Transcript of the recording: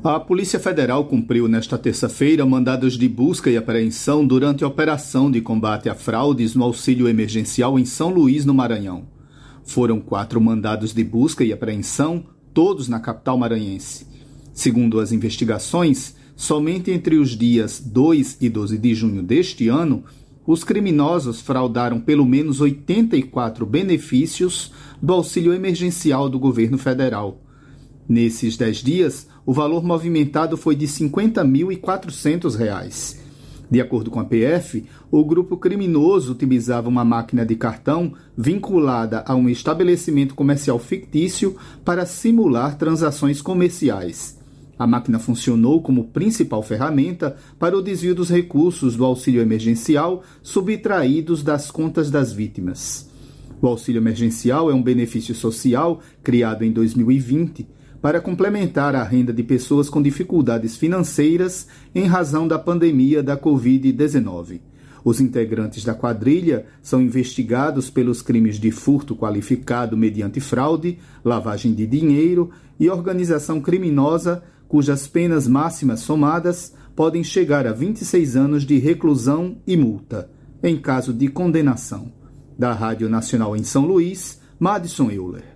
A Polícia Federal cumpriu nesta terça-feira mandados de busca e apreensão durante a operação de combate a fraudes no auxílio emergencial em São Luís, no Maranhão. Foram 4 mandados de busca e apreensão, todos na capital maranhense. Segundo as investigações, somente entre os dias 2 e 12 de junho deste ano, os criminosos fraudaram pelo menos 84 benefícios do auxílio emergencial do governo federal. Nesses 10 dias, o valor movimentado foi de R$ 50.400. De acordo com a PF, o grupo criminoso utilizava uma máquina de cartão vinculada a um estabelecimento comercial fictício para simular transações comerciais. A máquina funcionou como principal ferramenta para o desvio dos recursos do auxílio emergencial subtraídos das contas das vítimas. O auxílio emergencial é um benefício social criado em 2020 para complementar a renda de pessoas com dificuldades financeiras em razão da pandemia da Covid-19. Os integrantes da quadrilha são investigados pelos crimes de furto qualificado mediante fraude, lavagem de dinheiro e organização criminosa, cujas penas máximas somadas podem chegar a 26 anos de reclusão e multa, em caso de condenação. Da Rádio Nacional em São Luís, Madison Euler.